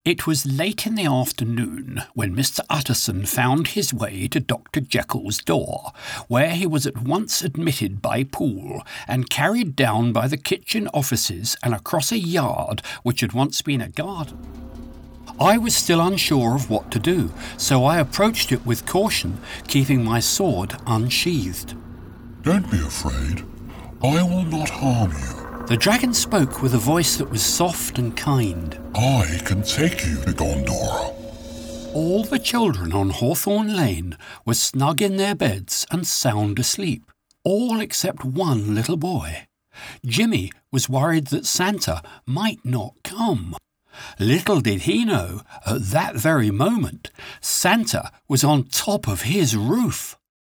It was late in the afternoon when Mr. Utterson found his way to Dr. Jekyll's door, where he was at once admitted by Poole and carried down by the kitchen offices and across a yard which had once been a garden. I was still unsure of what to do, so I approached it with caution, keeping my sword unsheathed. "Don't be afraid. I will not harm you." The dragon spoke with a voice that was soft and kind. "I can take you to Gondora." All the children on Hawthorne Lane were snug in their beds and sound asleep, all except one little boy. Jimmy was worried that Santa might not come. Little did he know, at that very moment, Santa was on top of his roof.